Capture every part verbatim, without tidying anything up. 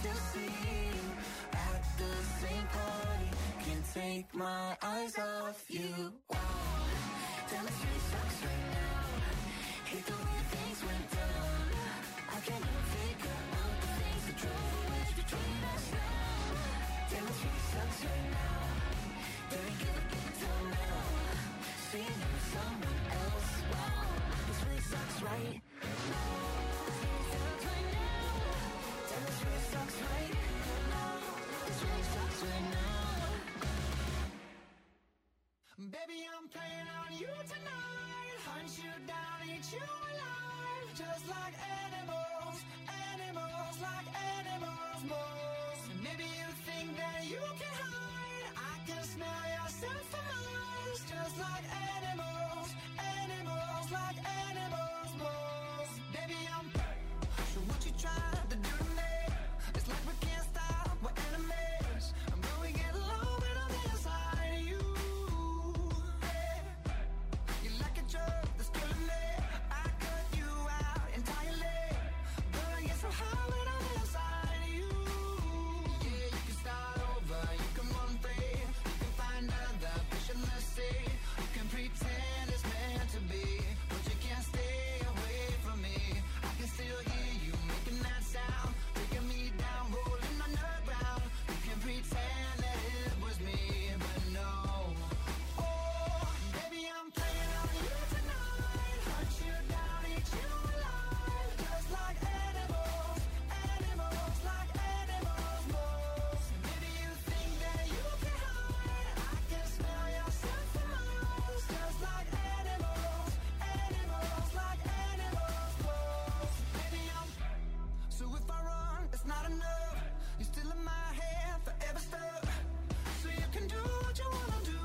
ecstasy at the same party. Can't take my eyes off you. Wow, damn, this really sucks right now. Hate the way things went down. I can't even figure out the things that drove a wedge between us now. Damn, this really sucks right now. There ain't gonna be till now. Seeing you with someone else. Wow, this really sucks right now. This really sucks right now. This really sucks right now. Baby, I'm playing on you tonight. Hunt you down, eat you alive. Just like animals, animals, like animals, moles. Maybe you think that you can hide. I can smell yourself from miles. Just like animals, animals, like animals, moles. Baby, I'm so what you trying to do to me? It's like we can't stop, we're enemies. And when we get low, we're on the inside of you. Hey, you like a drug that's killing me. I cut you out entirely. But I get so high, we're on the inside of you. Yeah, you can start over, you can run free. You can find other fish in the sea. You can pretend it's meant to be, but you can't stay away from me. I can still hear you making that sound, taking me down, rolling on the ground. You can pretend that it was me, but no. Oh, baby, I'm playing on you tonight. Hunt you down, eat you alive. Just like animals, animals, like animals, moles. Maybe you think that you can hide. I can smell yourself from miles. Just like animals, animals, like animals, moles. Baby, I'm so if I run, it's not enough. You're still in my head, forever stuck. So you can do what you wanna do.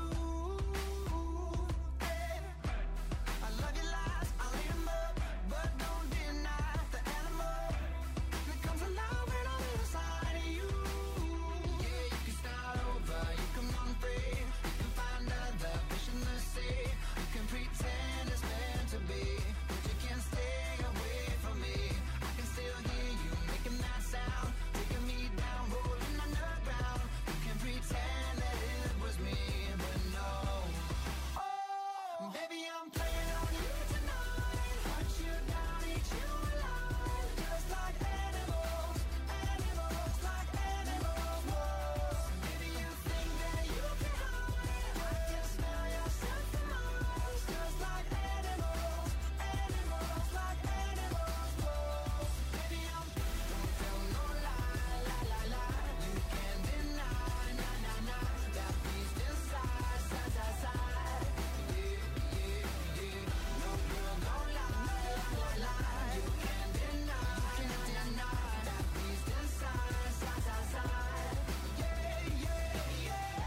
Hey, I love your lies, I lay them up, but don't deny the animal that comes alive right on the inside of you. Yeah, you can start over, you can run free. You can find other fish in the sea. You can pretend it's meant to be, but you can't stay away from me. I can still hear you making that sound, taking me down, rolling on the ground. You can pretend that it was me, but no. Oh, baby, I'm playing on you tonight. Hunt you down, eat you alive. Just like animals, animals, like animals, moles. Maybe you think that you can hide. I can smell yourself from miles. Just like animals, animals, like animals, moles. Baby, I'm don't tell no lie, la la la. You can't deny, na na na. That beast inside, side side side. Yeah, yeah, yeah. No girl, don't lie, la la la. You can't deny, can't deny. That beast inside, side side side. Yeah, yeah, yeah.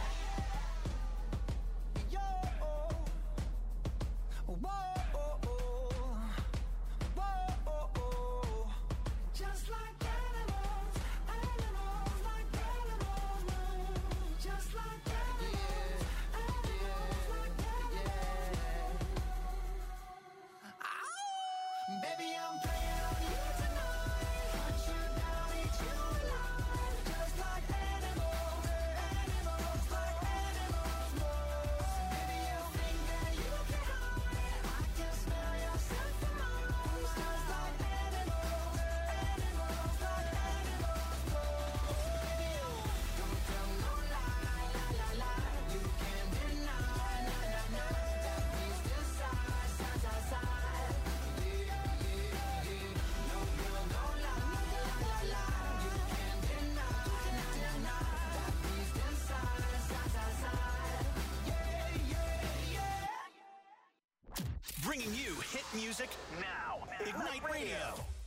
Yo, whoa, whoa, whoa. Just like animals, animals, like animals, moles. Just like animals, animals, like animals. Ow! Baby, I'm playing on you tonight. Hunt you down, eat you alive. Just like animals, animals, like animals, moles. Baby, you think that you can hide. I can smell yourself from miles. Just like animals, animals, like animals, moles. Baby, don't tell no lie, la la la. You can't deny, na na na. That beast inside, side side side. Yeah, yeah, yeah. No girl, don't lie, la la la. You can't deny, na na na. That beast inside, side side side. Yeah, yeah, yeah. Bringing you hit music now. Ignite Radio.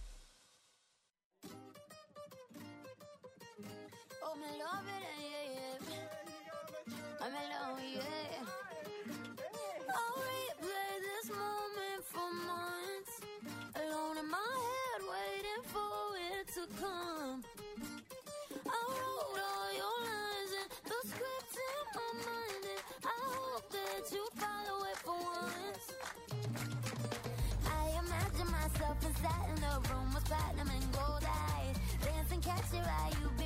Oh, me love it, yeah, yeah. I'm in love, yeah. I'll replay this moment for months. Alone in my head, waiting for it to come. I wrote all your lines and the script in my mind, and I hope that you follow it for once. I imagine myself inside in the room with platinum and gold eyes, dancing, catch your eye, you be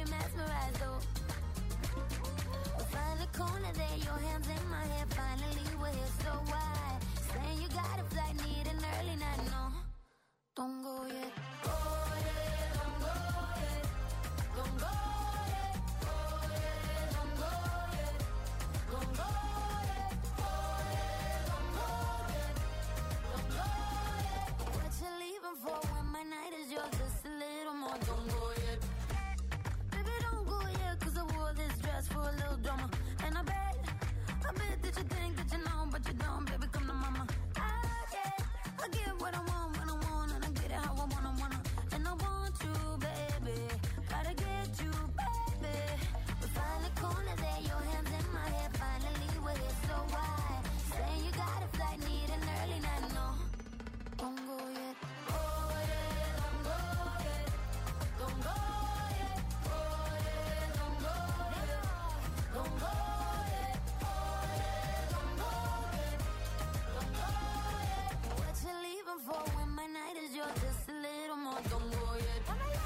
so why? Saying you got a flight, need an early night, no. Don't go yet. Oh yeah, don't go yet. Don't go yet. Oh yeah, don't go yet. Don't go yet. Oh yeah, don't go yet. Don't go yet. What you leaving for when my night is yours? Just a little more. Don't go yet. Baby, don't go yet, 'cause I wore this dress for a little drama. And I bet, I bet that you think that you know, but you don't. Baby, come to mama. I get, I get what I want when I want, and I get it how I wanna, wanna. And I want you, baby. Gotta get you, baby. We find the corner there, your hands in my hair. Finally, we're here, so why? Saying you got a flight, need an early night, no. Don't go yet. Oh yeah, don't go yet. Don't go yet. Oh yeah, don't go yet. Don't go yet. Oh yeah, don't go yet. Don't go yet. What you leaving for when my night is yours? Just a little more. Don't go yet. La la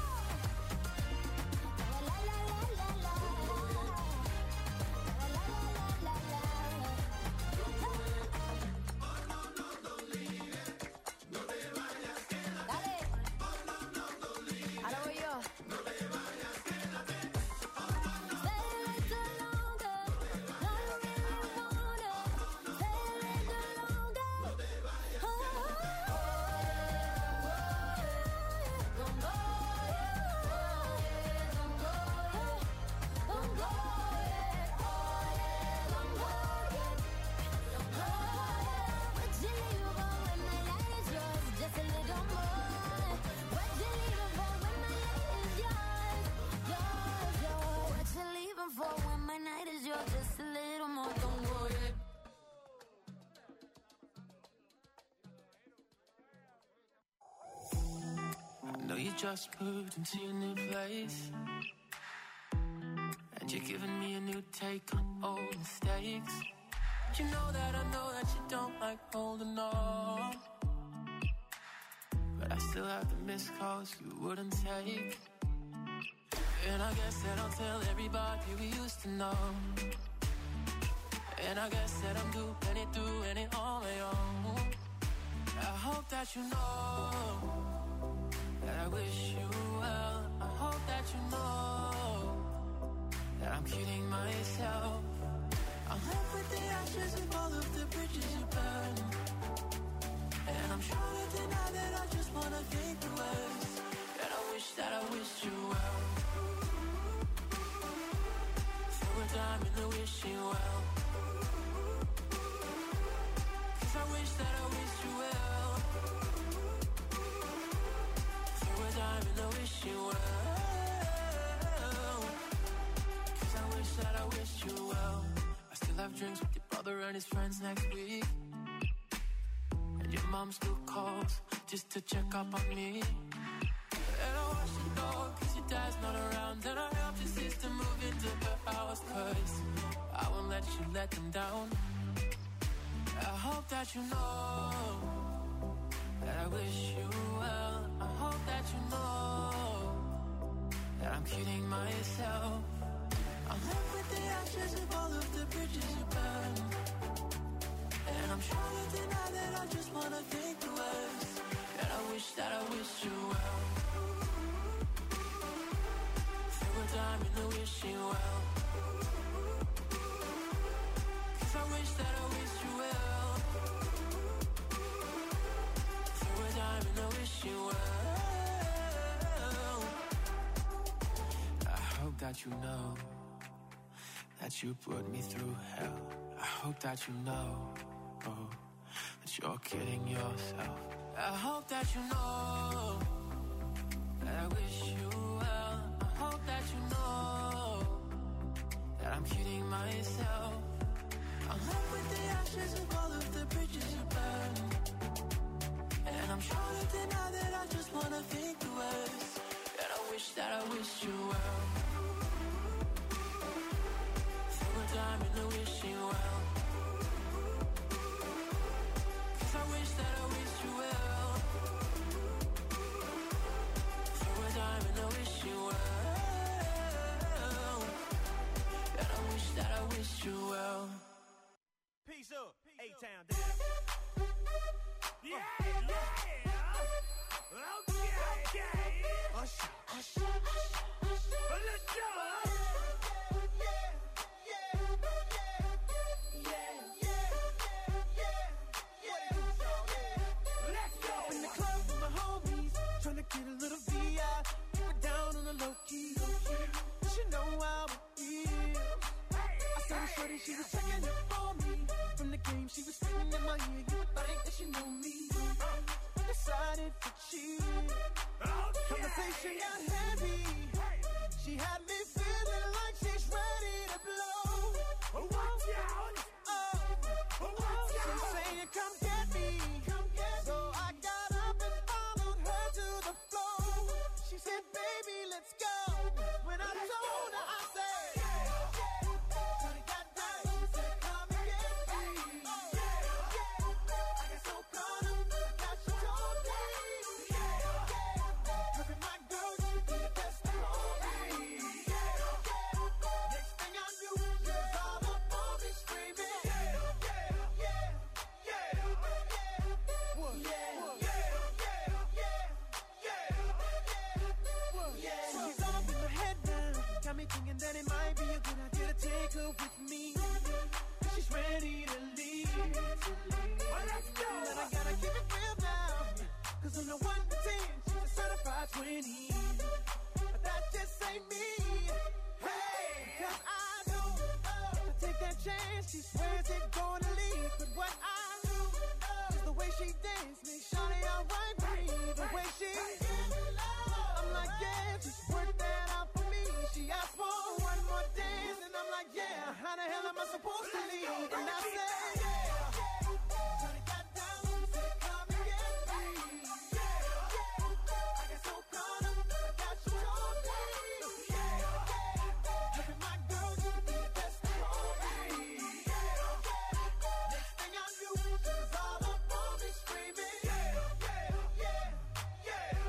la la la la. La la la la la la. Dale. Ahora voy yo. Stay a little longer. No, you really wanna. Stay a little longer. Oh, oh, oh. Don't go yet. Don't go yet. Don't go yet. Oh yeah, don't go yet. Don't go yet. What you leaving for when my night is yours? Just a little more. What you leaving for when my night is yours? Yours, yours. What you leaving for when my night is yours? Just a little more. Don't go yet. I know you just moved into your new place, and you're giving me a new take on old mistakes. But you know that I know that you don't like holding on, but I still have the missed calls you wouldn't take. And I guess that I'll tell everybody we used to know. And I guess that I'm doing it, doing it on my own. I hope that you know that I wish you well. I hope that you know that I'm kidding myself. I'm left with the ashes of all of the bridges you burned, and I'm trying to deny that I just wanna think the worst. And I wish that I wished you well. Throw a dime in the wishing well, 'cause I wish that I wished you well. Throw a dime in the wishing well, 'cause I wish that I wished you well. I still have drinks with your brother and his friends next week, and your mom still calls just to check up on me. And I watch the dog 'cause your dad's not around, and I helped your sister move into her house 'cause I won't let you let them down. I hope that you know that I wish you well. I hope that you know that I'm kidding myself. I'm left with the ashes of all of the bridges you burned, and I'm trying to deny that I just wanna think the worst. And I wish that I wished you well. Throw a dime in the wishing well, 'cause I wish that I wished you well. Throw a dime in the wishing well. I hope that you know that you put me through hell. I hope that you know, oh, that you're kidding yourself. I hope that you know that I wish you well. I hope that you know that I'm kidding myself. I'm left with the ashes of all of the bridges you burned, and I'm trying to deny that I just wanna think the worst. And I wish that I wished you well. Throw a dime in the wishing well, 'cause I wish that I wished you well. Throw a dime in the wishing well, and I wish that I wished you well. Peace up. A-Town down. Yeah, yeah. Okay, okay. Usher, usher, usher, usher. Let's go. Get a little V I, keep it down on the low key. She know how it feels. I saw the shorty, she was checking up for me. From the game, she was spitting in my ear. You would think that she knew me. Decided to cheat. Conversation got heavy. She had me feeling like she's ready to blow. Watch out! Oh, watch out! She's saying, come get me. Come get me. So I got up and followed her to the floor. She said, baby, let's go. When I told her, I said, yeah, yeah. Shorty got down, she said, come and get me. Oh, yeah, yeah. I got so caught up, now she told me. Yeah, yeah. Loving my girl, she be the best for me. Yeah, yeah. Next thing I knew, she was all up on me screaming. Yeah, yeah, yeah, yeah, yeah. What? Yeah, yeah, yeah, yeah, yeah, yeah. She's all up in her head now, got me thinking that it might be a good idea to take her with me. She's ready to leave. Well, let's go. But I gotta keep it real now, cause on the one to ten, she's a certified twenty. But that just ain't me. Hey, cause I know uh, to take that chance, she swears it's gonna leave. But what I do uh, is the way she dance makes Shawty alright with me. The way she gives me love, I'm like, yeah, just work that out for me. She asked for one more dance, and I'm like, yeah, how the hell am I supposed to leave? And I said, yeah. Shawty got down, said, come and get me. Yeah, yeah. I got so caught up, I got you told me. Yeah, yeah. Loving my girl, she be the best for me. Yeah, yeah. Next thing I knew, she was all up on me screaming. Yeah, yeah, yeah, yeah,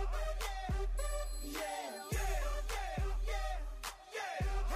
yeah, yeah, yeah, yeah,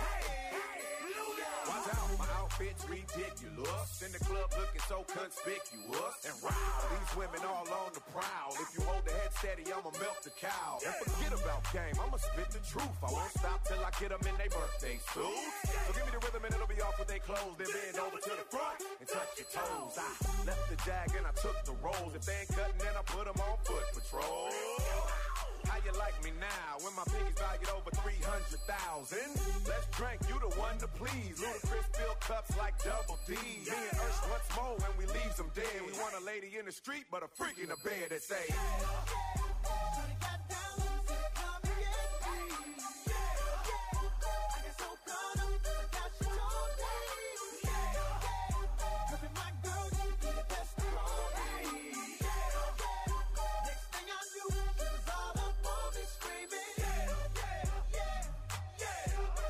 yeah. Watch out, my outfit's ridiculous. In the club looking so conspicuous. And wow, these women all on the prowl. If you hold the head steady, I'ma melt the cow. And forget about game, I'ma spit the truth. I won't stop till I get them in their birthday suits. So give me the rhythm and it'll be off with their clothes. Then bend over to the front and touch your toes. I left the jag and I took the rolls. If they ain't cutting, then I put them on foot patrol. How you like me now when my pinky's valued over three hundred thousand? Let's drink, you the one to please. Ludacris fill cups like double D. Me and Ursh once more when we leave them dead. We want a lady in the street, but a freak in the bed that say, Shawty got down, said, come and get me. Yeah, yeah. I got so caught up, I got you told me. Yeah, yeah. Loving my girl, she be the best for me. Yeah, yeah. Next thing I knew, she was all up on me screaming. Yeah, yeah, yeah, yeah,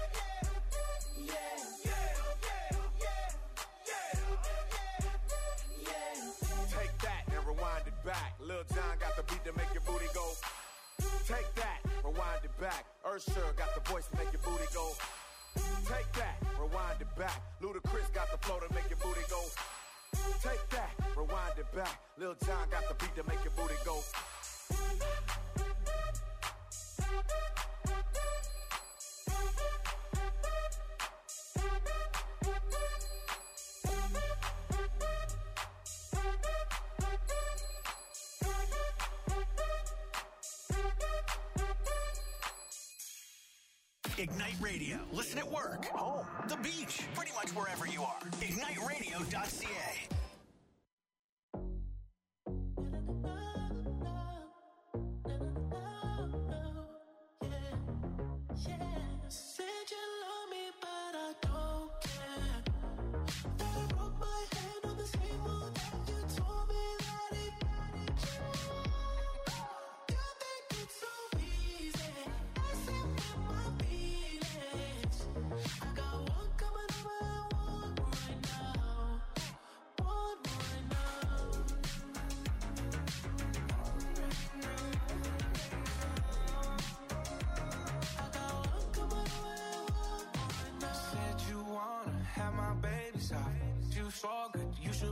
yeah, yeah, yeah, yeah, yeah. take that and rewind it back. Lil Jon got the beat to make your booty go. Take that, rewind it back. Usher got the voice to make your booty go. Take that, rewind it back. Ludacris got the flow to make your booty go. Take that, rewind it back. Lil Jon got the beat to make your booty go. Ignite Radio. Listen at work, home, the beach, pretty much wherever you are. ignite radio dot c a. So good, you should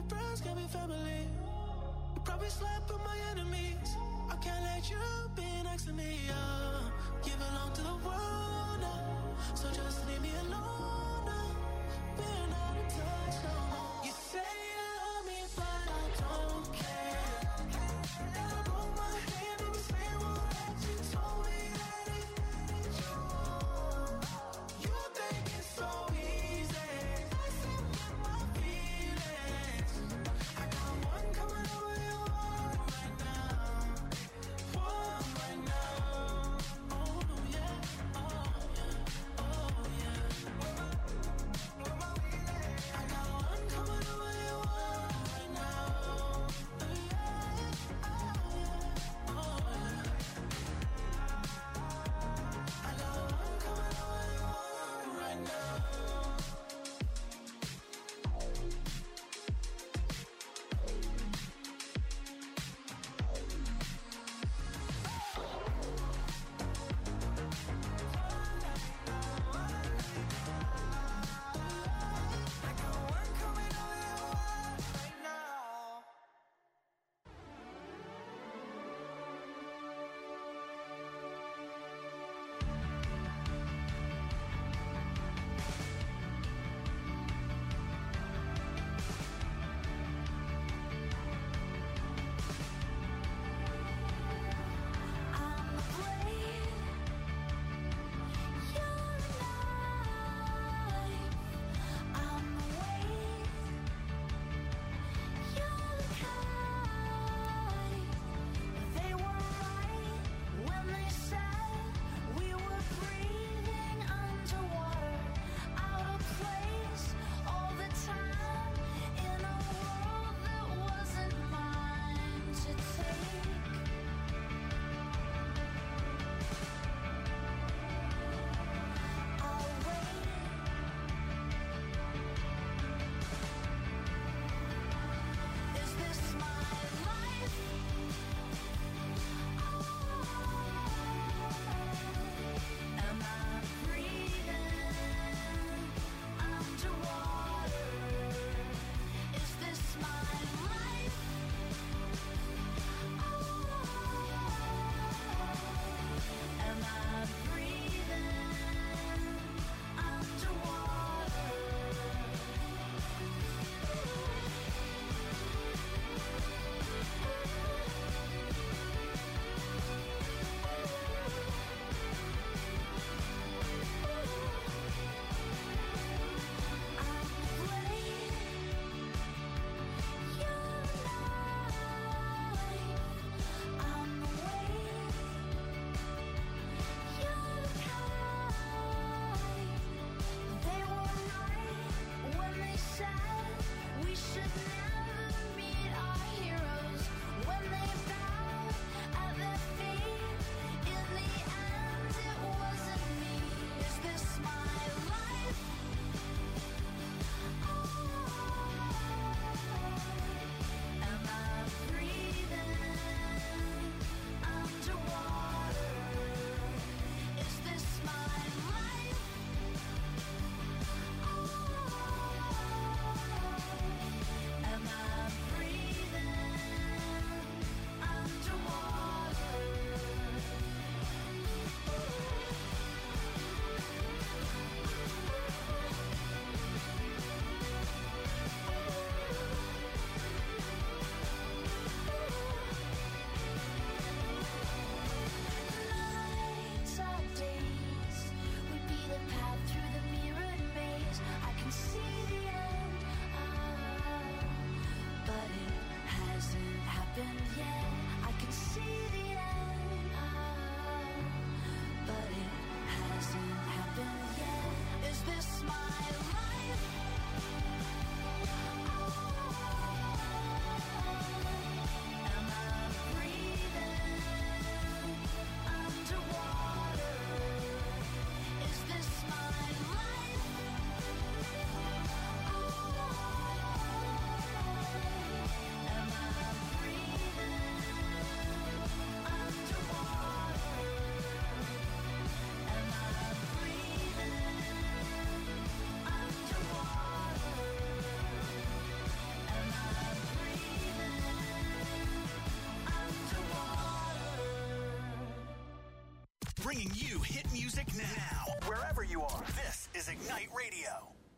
friends can be family. You probably slept with my enemies. I can't let you be next to me, uh. You belong to the world now, so just leave me alone now. We're not in touch no more. You say you love me, but I don't care. And I broke my hand in the same way that you told me that it ain't you. You think it's so easy, messing with my feelings. I got one coming over your heart right now, one right now. Oh yeah, oh yeah, oh yeah. I got one bringing you hit music now. Wherever you are, this is Ignite Radio.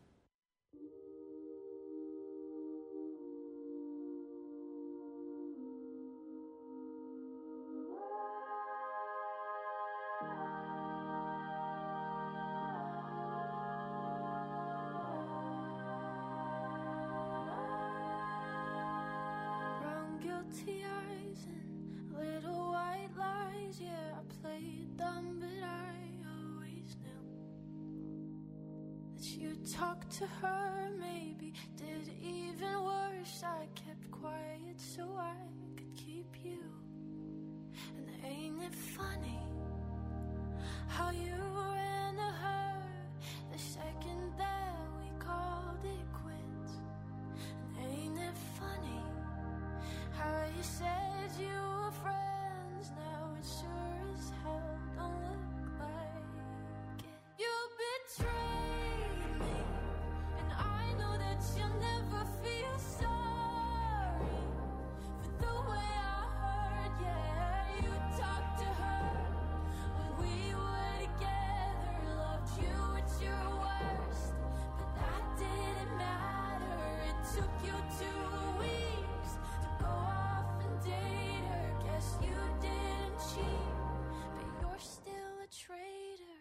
Guilty eyes and little white lies. Yeah, I played dumb, but I always knew that you talked to her, maybe did even worse. I kept quiet so I could keep you. And ain't it funny how you ran to her the second that we called it quits? And ain't it funny how you said you were friends, now it sure as hell don't look like it. You betrayed me, and I know that you'll never feel sorry for the way I heard. Yeah, you talked to her when we were together, loved you at your worst, but that didn't matter. It took you two weeks to go off and date her. Guess you didn't cheat, but you're still a traitor.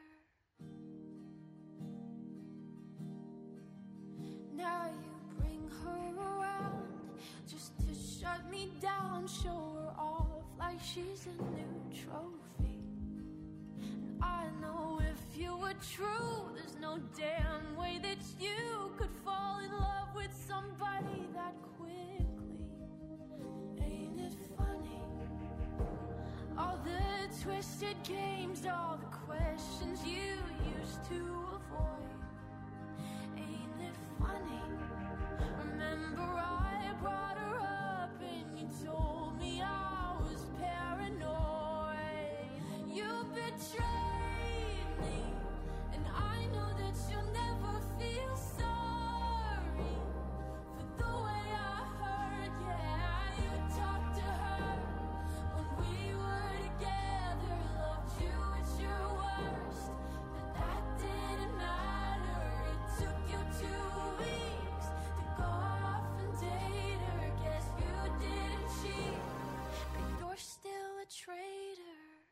Now you bring her around just to shut me down, show her off like she's a new trophy. And I know if you were true, there's no damn way that you could fall in love with somebody that quickly. Ain't it funny? All the twisted games, all the questions you used to avoid. Ain't it funny? Remember I brought her up and you told me I was paranoid. You betrayed me, and I know that you'll never feel sorry for the way I heard. Yeah, you talked to her when we were together, loved you at your worst, but that didn't matter. It took you two weeks to go off and date her. Guess you didn't cheat, but you're still a traitor.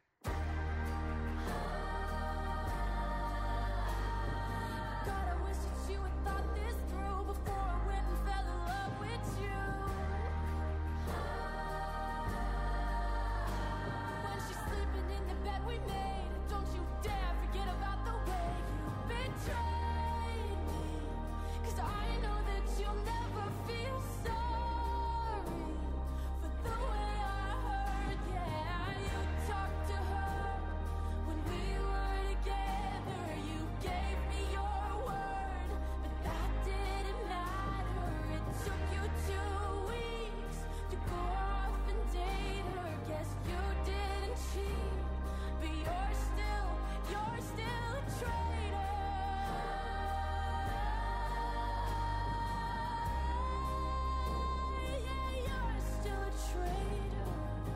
God, I wish that you had thought this through before I went and fell in love with you. When she's sleeping in the bed we made, don't you dare forget about the way you betrayed me. 'Cause I know that you'll never feel sorry for the way I heard. Yeah, you talked to her when we were together. You gave me your word, but that didn't matter. It took you two weeks to go off and date her. Guess you didn't cheat, but you're still, you're still a traitor. Yeah, you're still a traitor.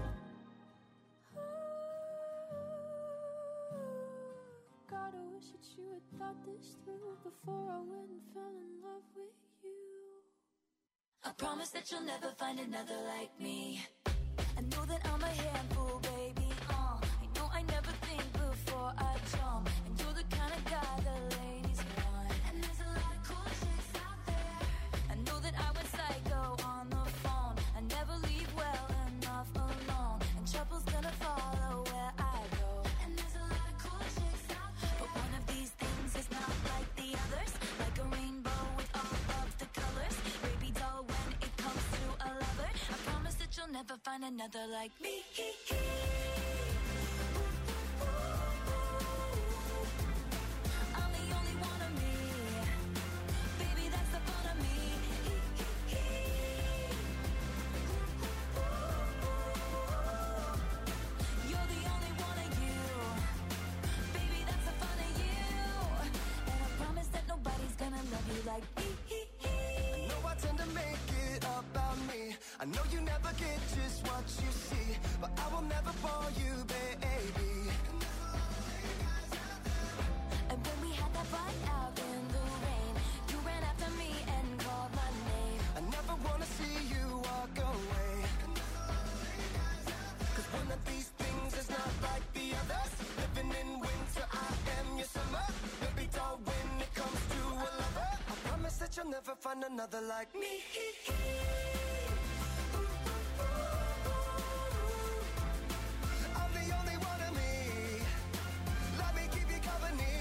God, I wish that you had thought this through before I went and fell in love with you. I promise that you'll never find another like me. I know that I'm a handful, baby. Uh, I know I never think before I jump, and you're the kind of guy the ladies want. And there's a lot of cool chicks out there. I know that I went psycho on the phone. I never leave well enough alone, and trouble's gonna follow where I go. And there's a lot of cool chicks out there, but one of these things is not like the others. Like a rainbow with all of the colors. Baby doll, when it comes to a lover, I promise that you'll never find another like me. I'm the only one of me. Baby, that's the fun of me. You're the only one of you. Baby, that's the fun of you. And I promise that nobody's gonna love you like me. I know I tend to make it about me. I know you never get just what you see, but I will never fall you, baby. never find another like me. I'm the only one of me. Let me keep you company.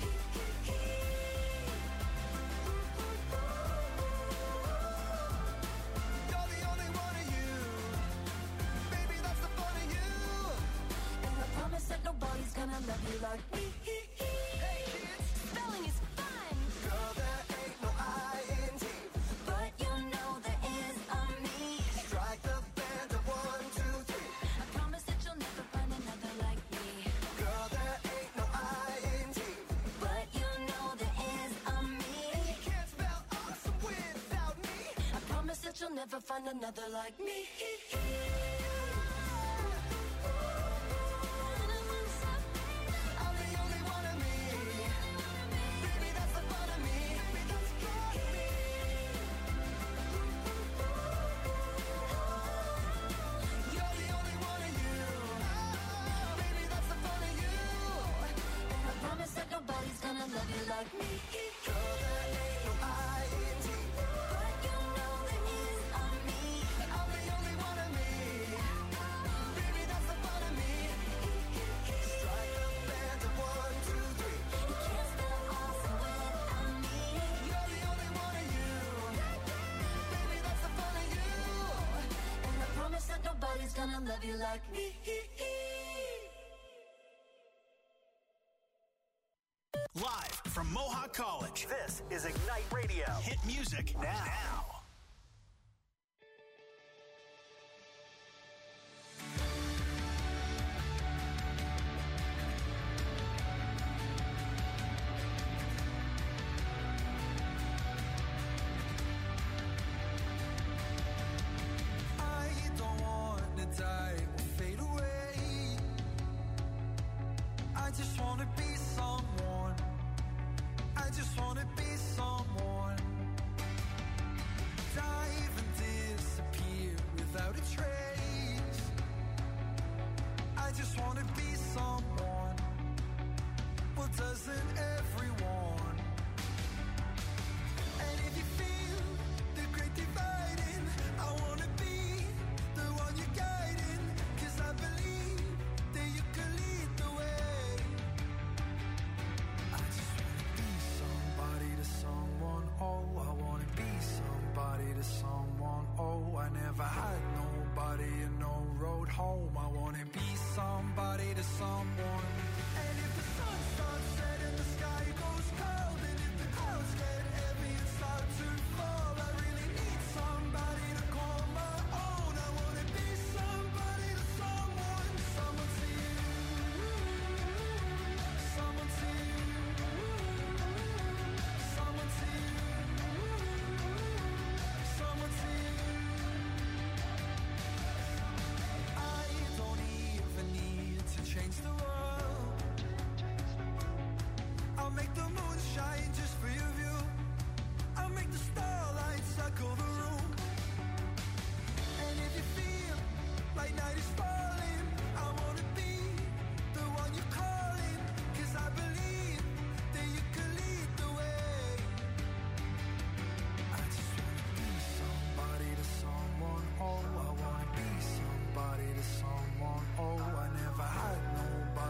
You're the only one of you. Baby, that's the fun of you. And I promise that nobody's gonna love you like me. Hey kids, Spelling is fun, girl, there ain't no I in T. but you know there is a me. Strike the band of one, two, three. I promise that you'll never find another like me. Girl, there ain't no I in T. But you know there is a me. You can't spell awesome without me. I promise that you'll never find another like me. I'm the only one of me. Baby, that's the fun of me. Baby, that's the fun of me. You're the only one of you. Baby, that's the fun of you. And I promise that nobody's gonna love you like me. Girl, there ain't no I in T. But you know there is a me. I'm the only one of me. Baby, that's the fun of me. Strike the band of one, two, three. You can't spell awesome without me. You're the only one of you. Baby, that's the fun of you. And I promise that nobody's gonna love you like me. Live from Mohawk College, this is Ignite Radio. Hit music now. now. I don't wanna die or fade away. I just wanna be someone. I just wanna be someone. Dive and disappear without a trace. I just wanna be someone. Well, doesn't everyone? And if you feel the great dividing, I wanna be the one you're guiding. 'Cause I believe that you can lead the way. I just wanna be somebody to someone. Oh, I wanna be somebody to someone. Oh, I never had nobody and no road home. I wanna be somebody to someone. And if the sun starts setting, the sky goes cold. And if the clouds get heavy and start to fall, I really need somebody to call my own. I wanna be somebody to someone. Someone to you. Someone to you. Someone to you. Someone to you. I don't even need to change the world. I'll make the moon shine just for your view. I'll make the starlight circle the room. And if you feel like night is falling, I wanna be the one you're calling. 'Cause I believe that you can lead the way. I just wanna be somebody to someone. Oh, I wanna be somebody to someone. Oh, I never had nobody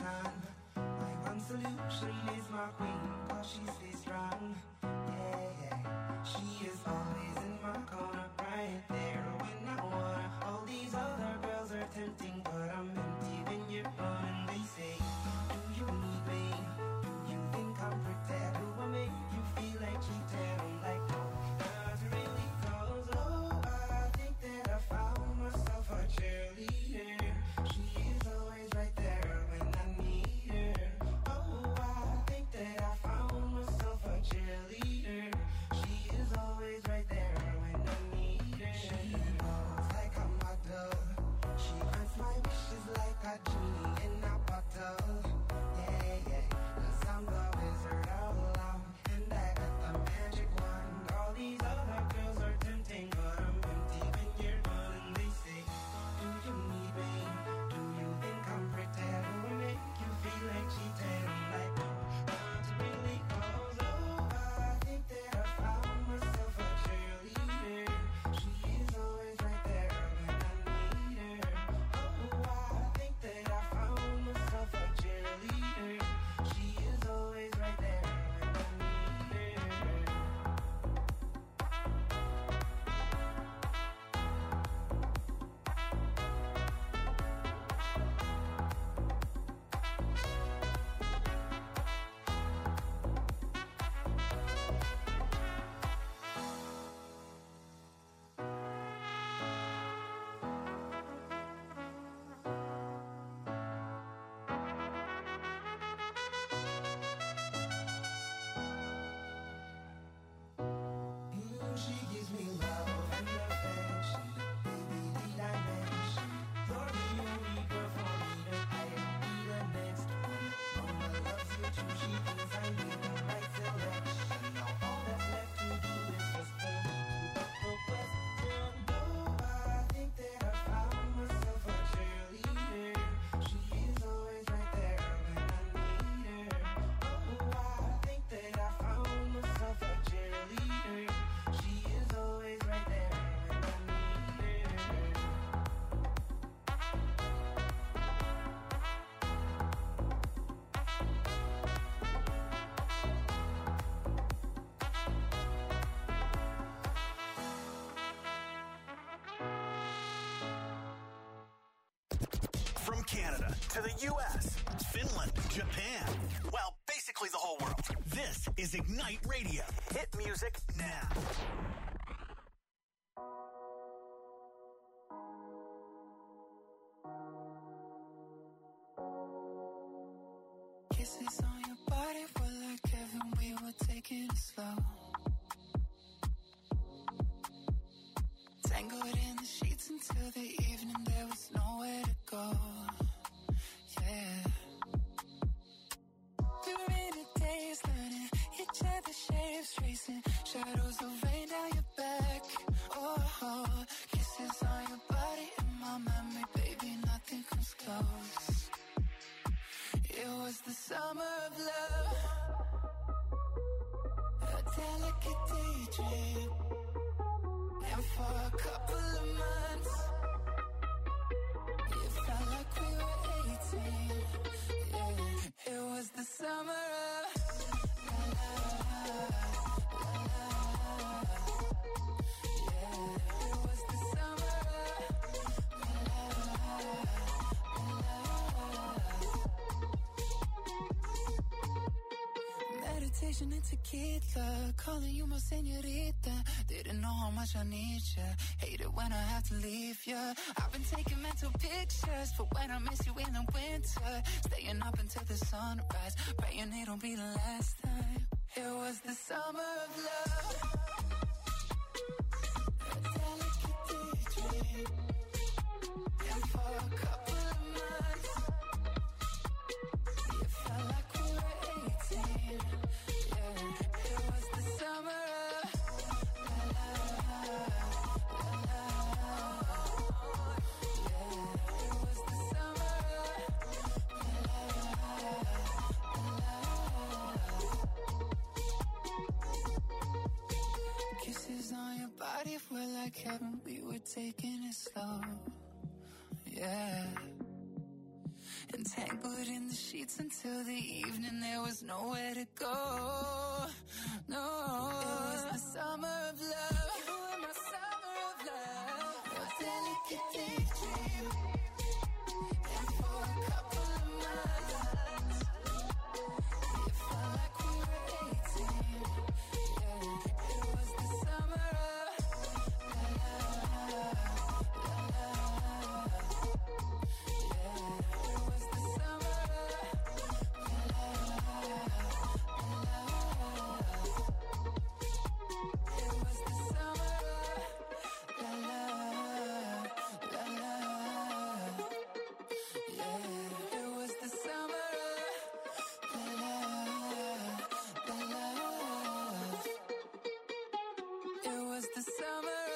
solution. My one solution is my queen, cause she stays strong. Yeah, yeah. She is always in my corner, right there when I wanna. All these other girls are tempting, but I'm empty when you're gone. And they say, do you need me? Do you think I'm pretty? Do I make you feel like cheating? I'm like, no, not really, cause oh, I think that I found myself a cheerleader. She is always right there when I need her. Oh, I think that I found myself a cheerleader. She is always right there when I need her. She knows like a model. She grants my wishes like a genie in a bottle. Yeah, yeah, cause I'm the wizard all along, and I got the magic wand. All these other girls are tempting, but I'm empty when you're gone. And they say, do you need me? Do you think I'm pretty? Do I make you feel like cheating? I'm like, no, not really, cause oh, I think that I found myself a cheerleader. She is always right there when I need her. Oh, I think that I found myself a cheerleader. She is always right there when I need her. Mm, she gives me love and affection. Baby, need I mention? You're the only girl for me to I be the next one. Mama loves you too. She thinks I made the right selection. Now all that's left to do is just the the question. Oh, I think that I found myself a cheerleader. She is always right there when I need her. Oh, I think that I found myself a cheerleader. She is always right there when I need her. From Canada to the U S, Finland, Japan, well, basically the whole world. This is Ignite Radio. Hit music now. Kisses on your body were like heaven, we were taking it slow. Tangled in the sheets until the evening, there was nowhere to go. Yeah. We were in a daze, learning each other's shapes, tracing shadows of rain down your back. Oh, oh, kisses on your body in my memory, baby, nothing comes close. It was the summer of love, a delicate daydream. And for a couple of months, it felt like we were eighteen. Yeah, it was the summer of la la la, la la la. Yeah, it was the summer of la la la, la la. Meditation and tequila, calling you my señorita. Didn't know how much I need ya. Hate it when I have to leave ya. I've been taking mental pictures for when I miss you in the winter. Staying up until the sunrise, praying it'll be the last time. It was the summer of love, a delicate daydream. And for a couple of months, it felt like we were eighteen. Yeah, it was the summer of la la la, la la la. Yeah, it was the summer of la la la, la la. Kisses on your body were like heaven, we were taking it slow. Yeah. entangled in the sheets until the evening. There was nowhere to go. No, it was the summer of love. You were my summer of love. Your delicate daydream. And for a couple of months, it felt like we were eighteen. Yeah, it was the summer of la la la la. Yeah, it was the summer of la la la la. It was the summer of la la la la. Yeah, it was the summer of la la la la. It was the summer of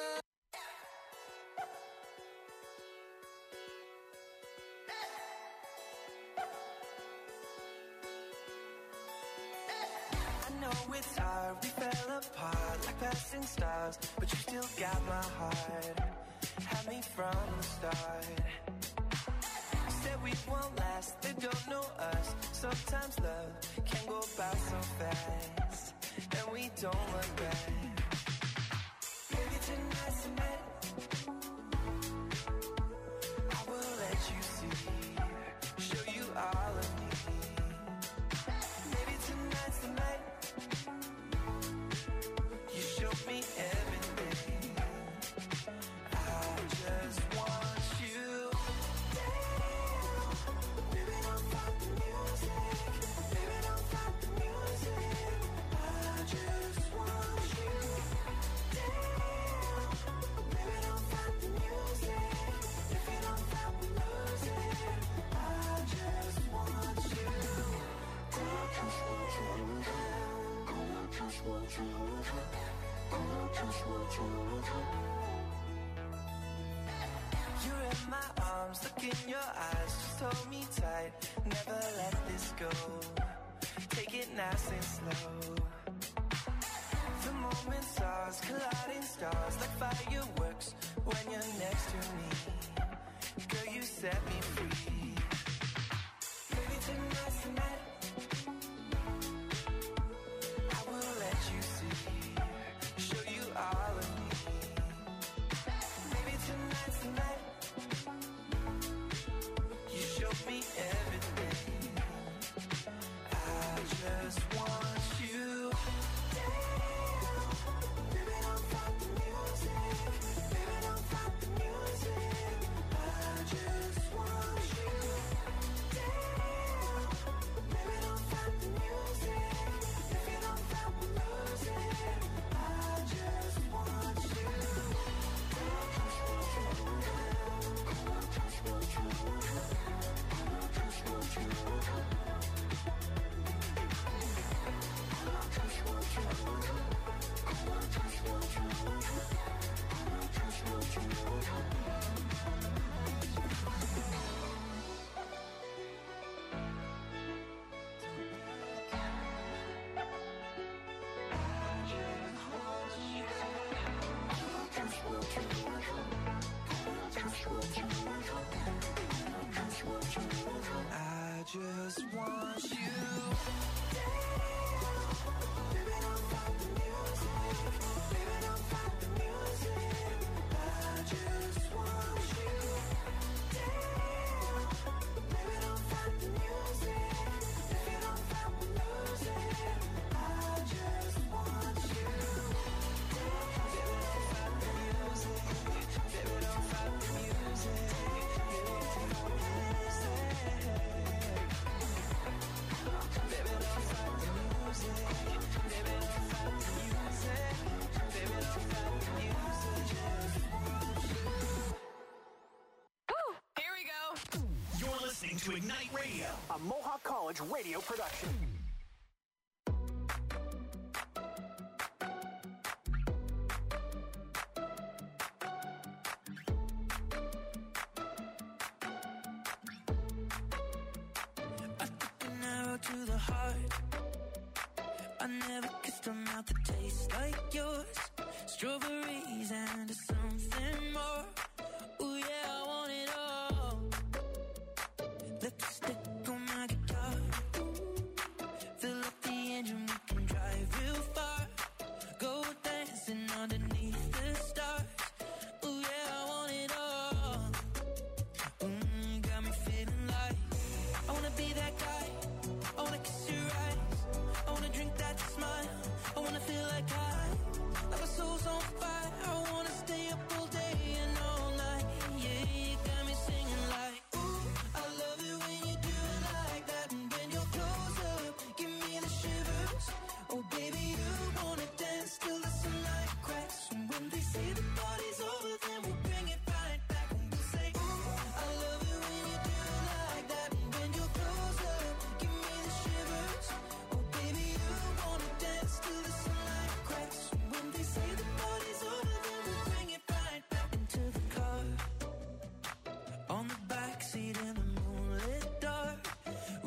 I know it's hard, we fell apart like passing stars, but you still got my heart. Had me from the start. Said we won't last, they don't know us. Sometimes love can go by so fast, and we don't look back. Maybe tonight's the night I will let you see, show you all of me. Maybe tonight's the night you show me everything. I just want you. Damn, baby, don't fight the music. Baby, don't fight the music. I just want you. Damn, baby, don't fight the music. If you don't fight, we lose it. I just want you. I just want you. I just want you. I just want you. You're in my arms, look in your eyes, just hold me tight, never let this go. Take it nice and slow. The moment's ours, colliding stars like fireworks when you're next to me. Girl, you set me free. Maybe tonight's the night I will let you see, show you all of me. Maybe tonight's the night you show me everything. I just want you. Damn, baby, don't fight the music. Baby, don't fight the music. I just want you. Damn, baby, don't fight the music. If you don't fight, we lose it. I just want you. I just want you. I just want you. I just want you. I just want you. I just want you. I just want you. Damn, baby, don't fight the music. Baby, don't fight the music. I just want you. Damn, baby, don't fight the music. If you don't fight, we lose it. I just want you. Baby, don't fight the music. Baby, don't fight the music. Baby, don't fight the music. Baby, don't fight the music. Baby, don't fight the music. Baby, don't fight the music. Woo! Here we go. You're listening to Ignite Radio, a Mohawk College radio production. I took an arrow to the heart. I never kissed a mouth that tastes like yours. Strawberries and something more. Ooh yeah, I want it all. Let the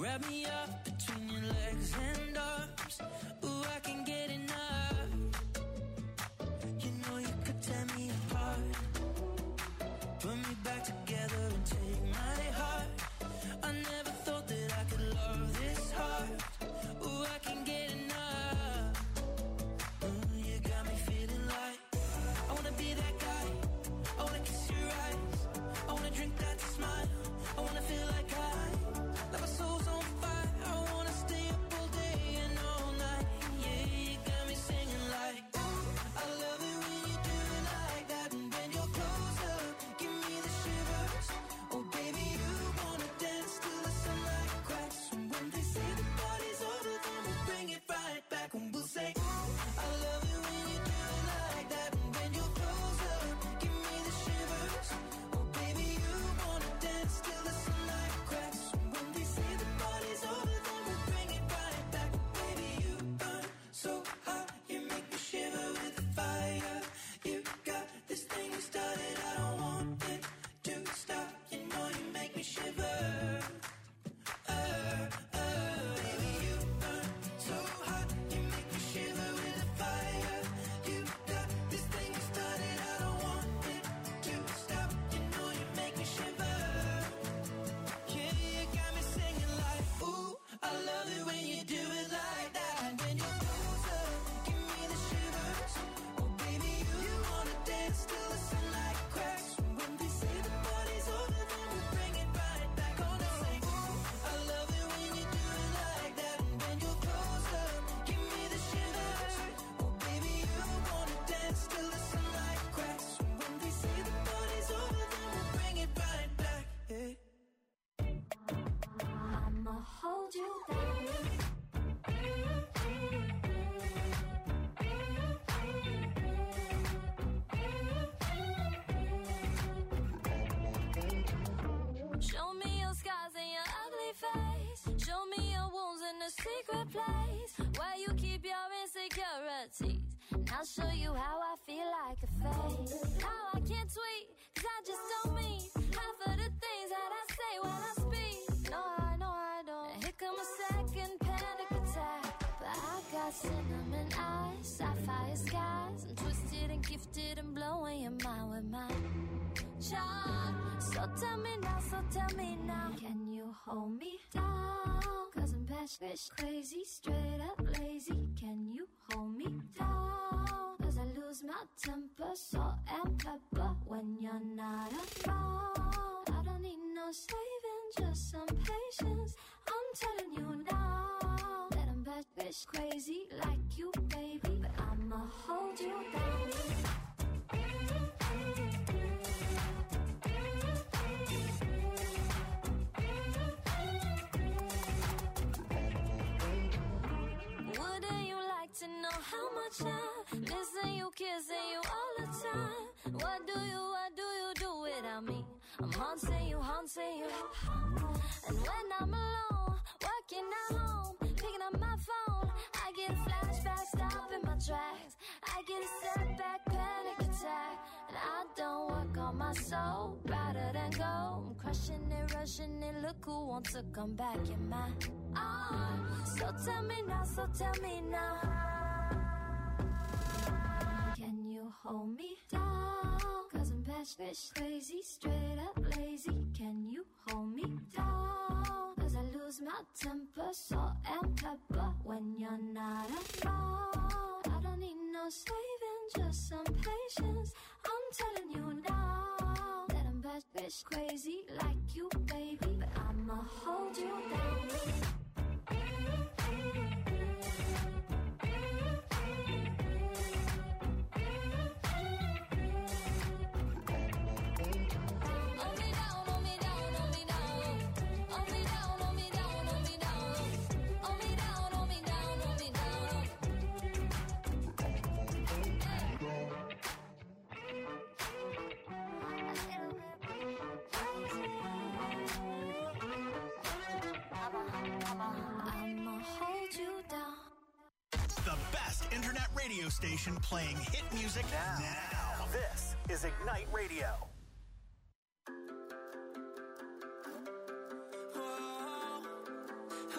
Wrap me up between your legs and arms. Ooh, I can get enough. You know you could tear me apart. Put me back together and take my heart. I never thought that I could love this hard. Ooh, I can get enough. Ooh, you got me feeling like I wanna be that guy. I wanna kiss your eyes. I wanna drink that smile. I wanna feel like I like my soul's on fire. I wanna stay up all day and all night. Yeah, you got me singing like, ooh, I love it when you do it like that. And when you're closer, give me the shivers. Oh, baby, you wanna dance till the sunlight cracks. And when they say the party's over, then we'll bring it right back. And we'll say, ooh, I love it when you do it like that. And when you're closer, give me the shivers. Oh, baby, you wanna dance till the sunlight cracks. And when they say the party's over, then we'll bring it right back. Baby, you burn so hot, you make me shiver with the fire. You got this thing you started, I don't want it to stop. You know you make me shiver. Uh, uh, baby, you burn so hot, you make me shiver with the fire. You got this thing you started, I don't want it to stop. You know you make me shiver. Yeah, you got me singing like, ooh, I love it when you do it like that. And when you're closer, give me the shivers. Oh, baby, you wanna dance till the sunlight cracks. And when they say the party's over, then we'll bring it right back. Gonna say, ooh, I love it when you do it like that. And when you're closer, give me the shivers. Oh, baby, you wanna dance till the sunlight cracks. And when they say the party's over, then we'll bring it right back. Yeah. I'ma hold you down. Show me your scars and your ugly face. Show me your wounds in a secret place where you keep your insecurities. And I'll show you how I feel like a face. How I can't tweet, cause I just don't mean half of the things that I say when I speak. No, I know I don't. And here come a second panic attack. But I got cinnamon eyes, sapphire skies. I'm twisted and gifted and blowing your mind with my charm. So tell me now, so tell me now, can you hold me down? Cause I'm bad bitch crazy, straight up lazy. Can you hold me down? Cause I lose my temper, salt and pepper when you're not around. I don't need no saving, just some patience. I'm telling you now that I'm bad bitch crazy like you, baby. But I'ma hold you down. Wouldn't you like to know how much I'm missing you, kissing you all the time? What do you, what do you do without me? I'm haunting you, haunting you. And when I'm alone, working at home, picking up my phone, I get a flashback, stopping my tracks. I get a setback, panic attack. And I don't work on my soul, rather than go. I'm crushing it, rushing it, look who wants to come back in my arms. So tell me now, so tell me now, can you hold me down? Cause I'm bad bitch crazy, straight up lazy. Can you hold me down? Cause I lose my temper, salt and pepper when you're not around. I don't need no saving, just some patience. I'm telling you now that I'm bad bitch crazy like you, baby. But I'ma hold you down. Internet radio station playing hit music now. now. This is Ignite Radio. Oh,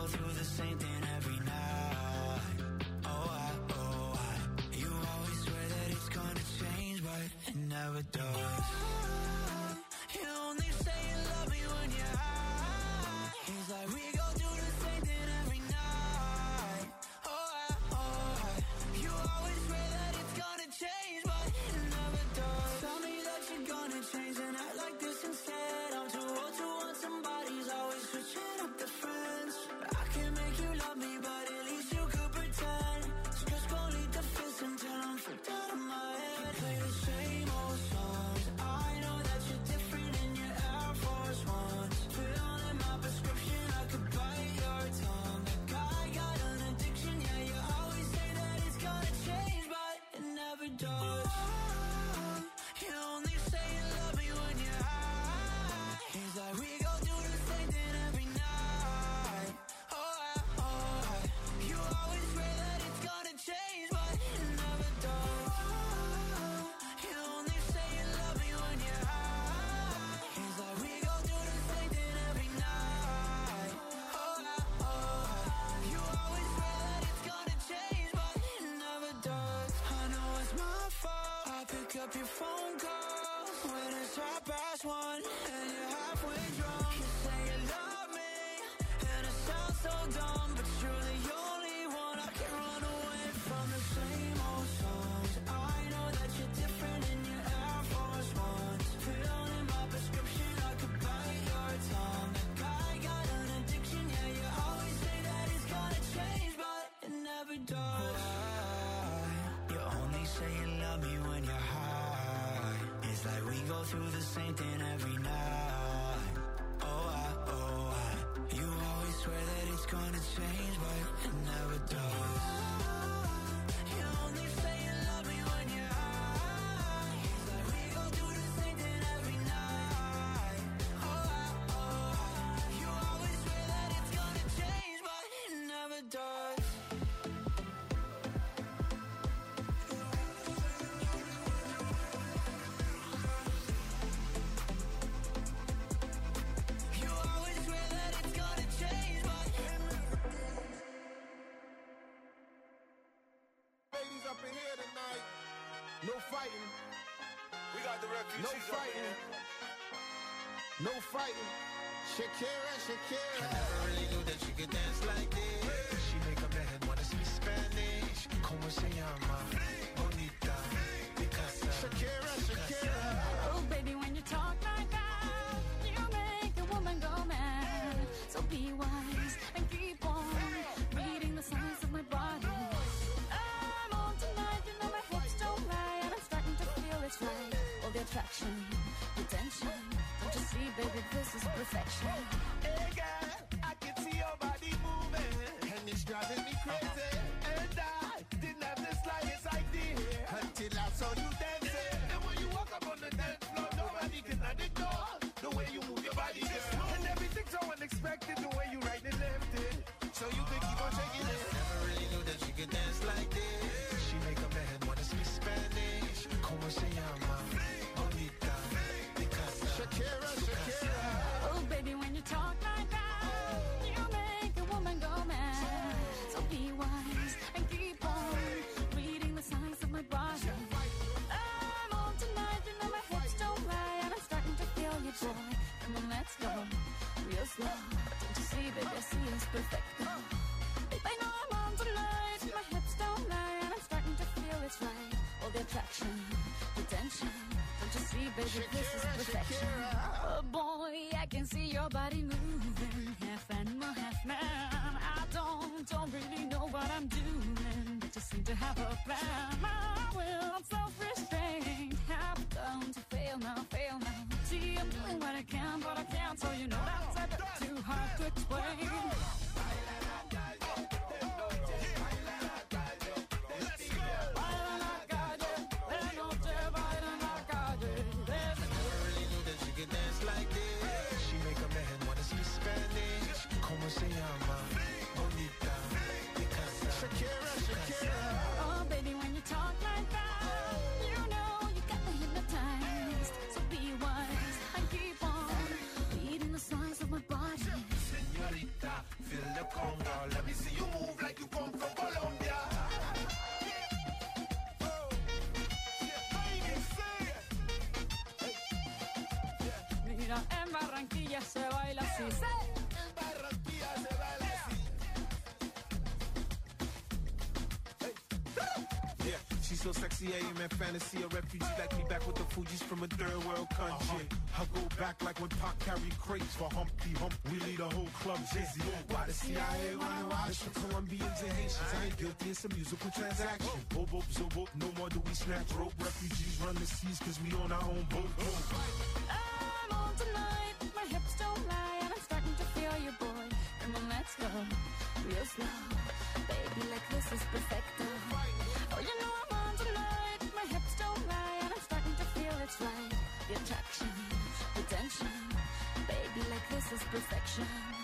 through the same thing every night. Oh, I, oh, I. You always swear that it's gonna change, but it never does. You only say you love me when you're high. It's like we go through the same thing every night. Oh, I, oh, I. You always swear that it's gonna change, but it never does. Tell me that you're gonna change and act like this instead. I'm too old to want somebody's always switching up the friends. I can make you love me, but at least you could pretend. So just go lead the fist until I'm freaked out of my head. Play the same old songs. I know that you're different in your Air Force Ones. Fill in my prescription, I could bite your tongue. Like I got an addiction, yeah, you always say that it's gonna change, but it never does. You only say you love me when you're high. It's like we go through the same thing every night. Oh, I, oh, I. You always swear that it's gonna change, but it never does. You only say you love me when you're high. It's like we go through the same thing every night. Oh, I, oh, I. You always swear that it's gonna change, but it never does. I know it's my fault. I pick up your phone calls when it's half past one and you're halfway drunk. You say you love me and it sounds so dumb, but you're the only one I can run away from. The same old songs. I know that you're different in your Air Force Ones. Fill in my prescription, I could bite your tongue. Like I got an addiction, yeah, you always say that it's gonna change, but it never does. You only say you love me when you're high. It's like we go through the same thing every night. Oh, I, oh, I. You always swear that it's gonna change, but it never does. You only say you love me when you're high. It's like we go through the same thing every night. Oh, I, oh, I. You always swear that it's gonna change, but it never does. You always swear that it's gonna change, but Ladies up in here tonight. No fighting. We got the refugees No up in fighting. here. No fighting. Shakira, Shakira. I never really knew that you could dance like this. She make a man wanna speak Spanish. Como se llama? Bonita. Picasa. Shakira, Shakira. Oh, baby, when you talk like that, you make a woman go mad. So be wise and keep on reading the signs of my body. I'm on tonight, you know my hips don't lie, and I'm starting to feel it's right. All the attraction, the tension. Don't you see, baby, this is perfection. Hey girl, I can see your body moving, and it's driving me crazy. And I didn't have the slightest idea until I saw you dancing. And when you walk up on the dance floor, nobody can ignore the way you move your body, girl. And everything's so unexpected, the way you right and left it, so you can keep on shaking it. Never really knew that she could dance like this. She make a man wanna speak Spanish. Como se llama? Bonita. Picasa. Shakira, Shakira. Oh, baby, when you talk like that, you make a woman go mad. So be wise and keep on reading the signs of my body. I'm on tonight, you know my hips don't lie, and I'm starting to feel you, boy. Come on, let's go real slow. Don't you see, baby, I see it's perfect. Babe, I know I'm on tonight, my hips don't lie, and I'm starting to feel it's right. All the attraction, the tension. Don't you see, baby, this is perfection. Oh boy, I can see your body moving, half animal, half man. I don't, don't really know what I'm doing, but just seem to have a plan. My will, self-restraint, have come to fail now, fail now. See, I'm doing what I can, but I can't, so you know that's a bit too hard to explain. Never really knew that she could dance like this. She make a man wanna speak Spanish. Como se llama? Bonita. Picasa. Shakira, Shakira. Oh, baby, when you talk like that, you know you got me hypnotized. So be wise and keep on reading the signs of my body. Señorita, feel the conga. Let me see you move like you come from Colombia. Mira, en Barranquilla se baila así. En Barranquilla se baila así. Yeah, she's so sexy, I am in fantasy. A refugee like me back with the Fugees from a third world country. I go back like when Pac carried crates for Humpty Hump. We lead a whole club dizzy. Why the C I A wanna watch from Colombians and Haitians? I ain't guilty, it's a musical transaction. Boop, boop, zo, boop, no more do we snatch rope. Refugees run the seas cause we on our own boat. I'm on tonight, my hips don't lie, and I'm starting to feel you, boy. Come on, let's go, real slow. Baby, like this is perfecto. Oh, you know I'm on tonight, my hips don't lie, and I'm starting to feel it's right. The attraction, the tension, baby, like this is perfection.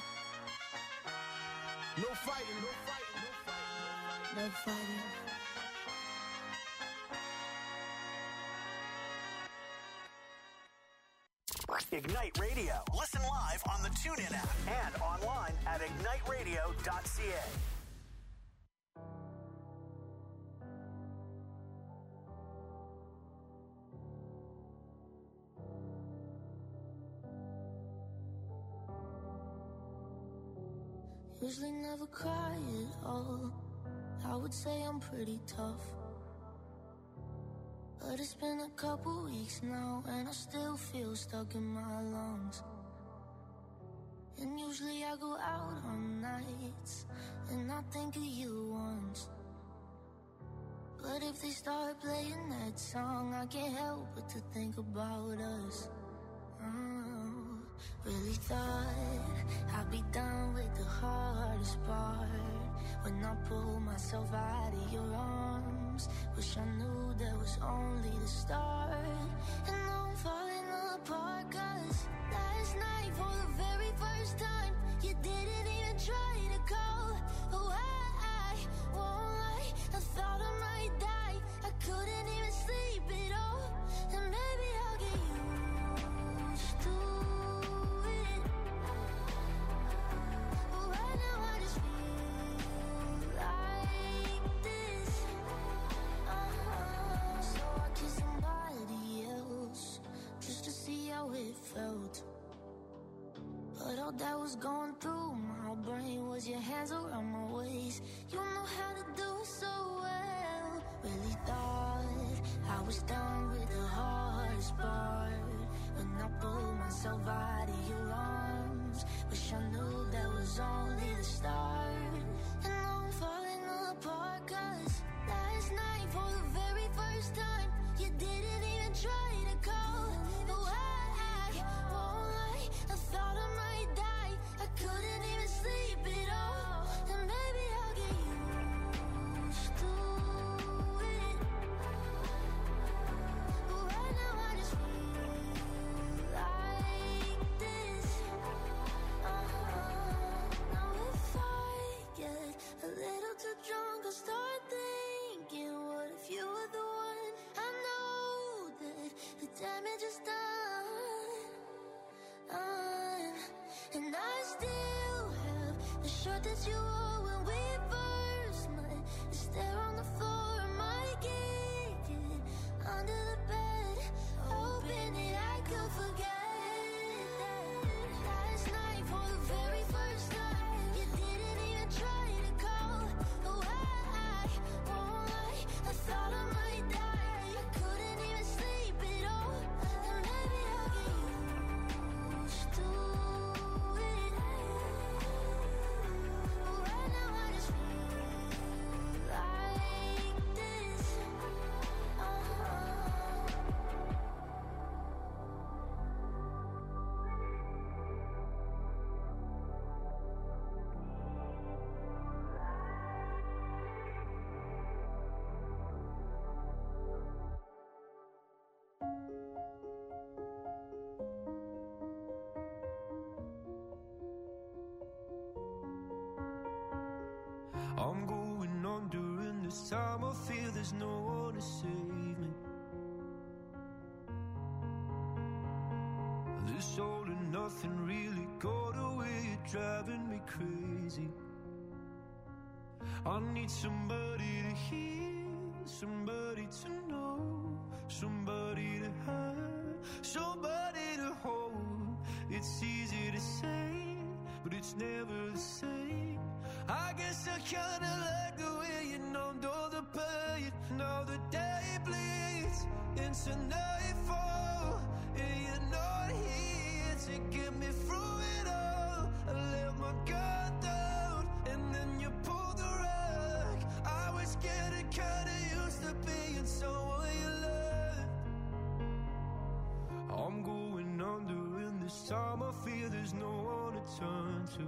No fighting, no fighting, no fighting, no fighting. Ignite Radio. Listen live on the TuneIn app and online at ignite radio dot c a. Usually never cry at all. I would say I'm pretty tough, but it's been a couple weeks now and I still feel stuck in my lungs. And usually I go out on nights and I think of you once, but if they start playing that song, I can't help but to think about us. Oh, really thought I'd be done with the hardest part when I pulled myself out of your arms. Wish I knew that was only the start. And now I'm falling apart, cause last night for the very first time you didn't even try to call. Oh, I, I won't lie, I thought I might die. I couldn't even sleep at all. And maybe I'll get used to it, but right now I just feel like this. Uh-huh. So I kissed somebody else just to see how it felt, but all that was going through my brain was your hands around my waist. You know how to do it so well. Really thought I was done with the hardest part when I pulled myself out of your arms. Wish I knew that was only the start. And now I'm falling apart, cause last night for the very first time you didn't even try to call. No, I, I won't lie, I thought I might die. I couldn't even sleep at all. And maybe I'll get used to it, but right now I just feel like this. Uh-huh. Now if I get a little too drunk, I'll start thinking, what if you were the one? I know that the damage is done, done. And I still have the shirt that you wore when we first met. It's there on the floor, I might kick it under the bed, hoping that I could forget that last night for the very first time you didn't even try to call. Oh, I, I won't lie, I thought I might die. I couldn't even sleep at all. And maybe I'll get used to it, but right now I just feel like this. Uh-huh. I'm going on during this time. I feel there's no one to save me. This all and nothing really got away. You're driving me crazy. I need somebody to hear, somebody to know, somebody to have, somebody to hold. It's easy to say, but it's never the same. I guess I kinda like the way you numbed all the pain. Now the day bleeds into nightfall, and you're not here to get me through it all. I let my guard down, and then you pulled the rug. I was getting kinda used to being someone you loved. I'm going under, and this time I feel there's no one to turn to.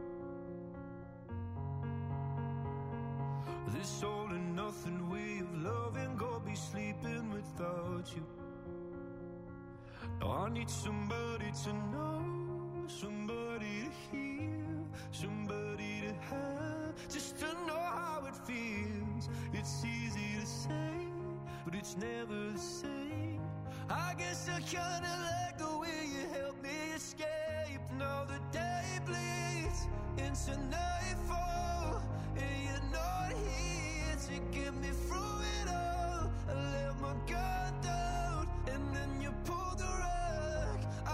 This all and nothing way of loving, go be sleeping without you. Now I need somebody to know, somebody to hear, somebody to have, just to know how it feels. It's easy to say, but it's never the same. I guess I kinda like